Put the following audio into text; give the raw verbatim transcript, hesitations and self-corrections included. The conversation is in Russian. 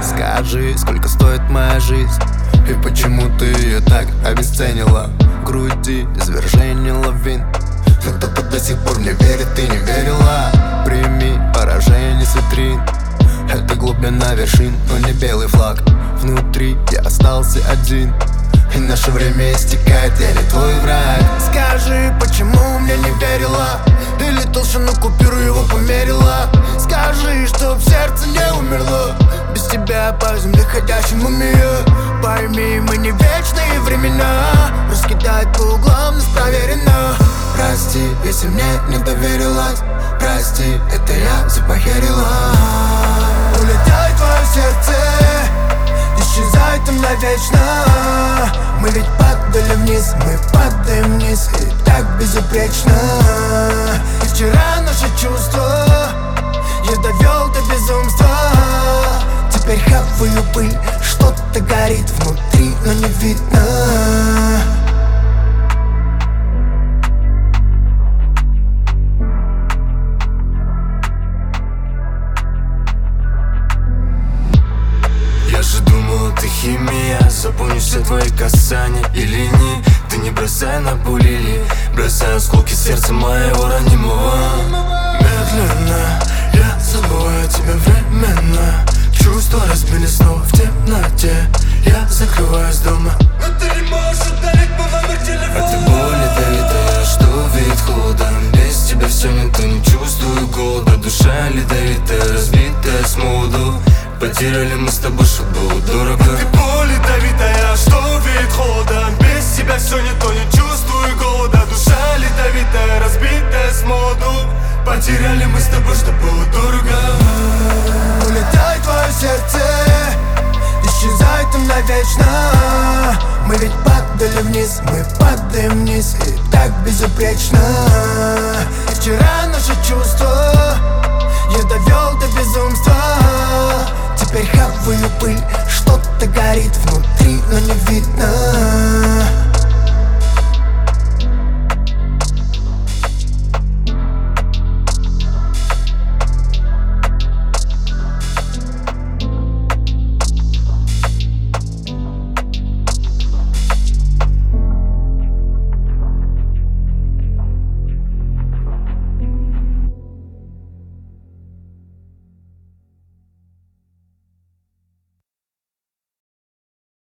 Скажи, сколько стоит моя жизнь, и почему ты ее так обесценила? В груди извержение лавин, но кто-то до сих пор не верит и не верила. Прими поражение с витрин, это глубина вершин, но не белый флаг. Внутри я остался один, и наше время истекает, я не твой враг. Скажи, почему мне не верила? Или толщину купюру его померила? Скажи, что в сердце не умерло. Без тебя по земле ходячим умею. Пойми, мы не вечные времена. Раскидать по углам нас проверено. Прости, если мне не доверилась. Прости, это я запохерила. Улетай в твое сердце, исчезай там навечно. Мы ведь падали вниз, мы падаем вниз, и так безупречно. И вчера наши чувства я довел до безумства. Теперь хаваю пыль, что-то горит внутри, но не видно. Я же думал, ты химия, запомнишь все твои касания и линии. Ты не бросай на пулили, бросай осколки сердца моего ранимого. Медленно я забываю тебя временно. Чувства разбили снова в темноте. Я закрываюсь дома, но ты не можешь удалить мой номер телефона. А ты боль ядовитая, что видит холодом. Без тебя все не то, не чувствую голода. Душа ледовитая, разбитая с молоду. Потеряли мы с тобой, что было дорого. Ты боль ядовитая, что видит холодом. Без тебя все не то, не чувствую голода. Душа ледовитая, разбитая с молоду. Потеряли мы с тобой, что было дорого. Улетай в твое сердце, исчезай там навечно. Мы ведь падали вниз, мы падаем вниз, и так безупречно. И вчера наши чувства я довел до безумства. Теперь хаваю пыль, что-то горит в